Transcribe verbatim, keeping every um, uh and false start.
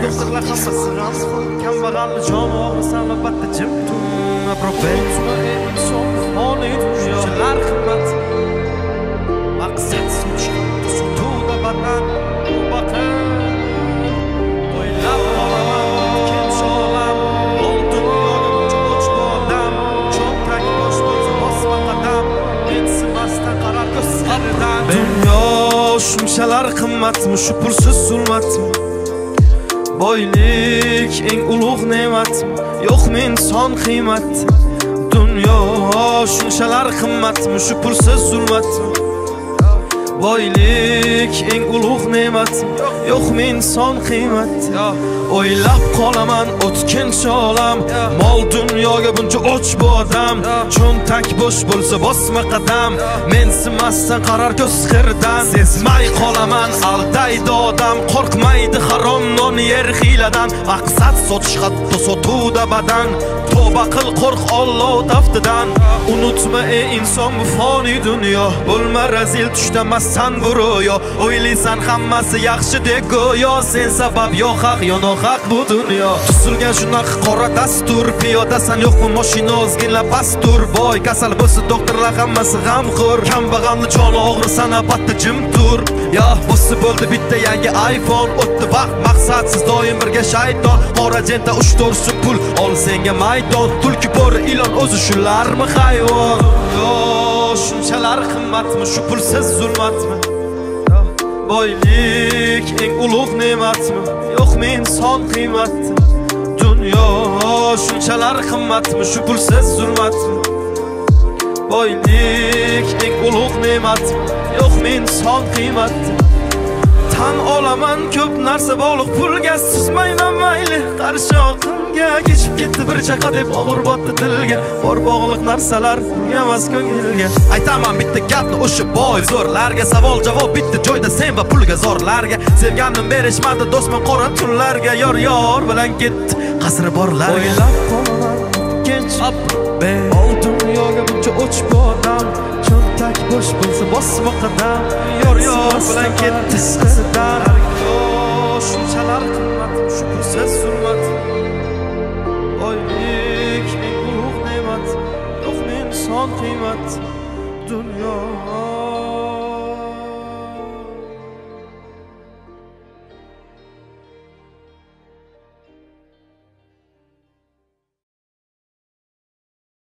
doktorlar hammasi g'amxo'r, kambag'alni joni og'risan albatta jim tur. Propensiya inson foniy shunchalar qimmat. Maqsad so'chib sotuvda badan baqir. O'ylab qolaman ikkinchi olam, oltin yo'lim cho'ch bodam, cho'ntak bosh bo'lsa bosma qadam, mensimasdan qarar ko'zlaridan. Dunyo shunchalar qimmatmi, shu pulsiz zulmatmi? Boylik eng ulug' ne'matmi, yo'qmi inson qiymat? Dunyo shunchalar qimmatmi, shu pulsiz zulmatmi? Boylik eng ulug' ne'matmi, yo'qmi inson qiymat? O'ylab qolaman o'tkinchi olam, mol dunyoga buncha och bu odam, cho'ntak bo'sh bo'lsa bosma qadam, mensimasdan qarar ko'z qirdan. Sezmay qolaman aldaydi odam, qo'rqmaydi harom non yer hiyladan, maqsad sotish hatto sotuvda badan. Tavba qil, qo'rq Alloh taftidan. Unutma ey inson bu foniy dunyo, bo'lma razil tushda massan bu ro'yo. O'ylaysan hammasi yaxshi deb go'yo, sen sabab yo haq yo nohaq bu dunyo. Tuzilgan shunaqa qora dastur, piyodasan yo'qmi mashina ozgina pastur. Boy kasal bo'lsa doktorlar hammasi g'amxo'r, kambag'alni joni og'risan albatta jim tur. Ya bo'lsa bo'ldi bitta yangi iPhone, o'tdi vaqt maqsadsiz doim birga shayton. Qora jenta uch to'rtsi pul, ol senga maydon. Tulki bo'ri ilon o'zi shularmi hayvon? Yo shunchalar qimmatmi, shu pulsiz zulmatmi? Boylik eng ulug' ne'matmi, yo'qmi inson qiymat? Dunyo shunchalar qimmatmi, shu pulsiz zulmatmi? Boylik eng ulug' ne'matmi, yo'qmi inson qiymat? Tan olaman ko'p narsa bog'liq pulga, suzmayman mayli qarshi oqimga. Kechib ketdi bir chaqa deb og'ir botdi dilga, bor bog'liq narsalar pulga emas ko'ngilga. Aytaman bitta gapni o'sha boy zo'rlarga, savol javob bitta joyda sen va pulga zorlarga. Sevganim berishmadi do'stman qora tunlarga, yor yor bilan ketdi qasri borlarga. O'ylab qolaman ikkinchi be, ol dunyoga buncha och bu odam, cho'ntak bo'sh bo'lsa bosma qadam, yor yor bilan ketdi qasridan. Shunchalar qimmat, shu pulsiz zulmat. Boylik eng ulug' ne'mat, yo'qmi inson qiymat? Dunyo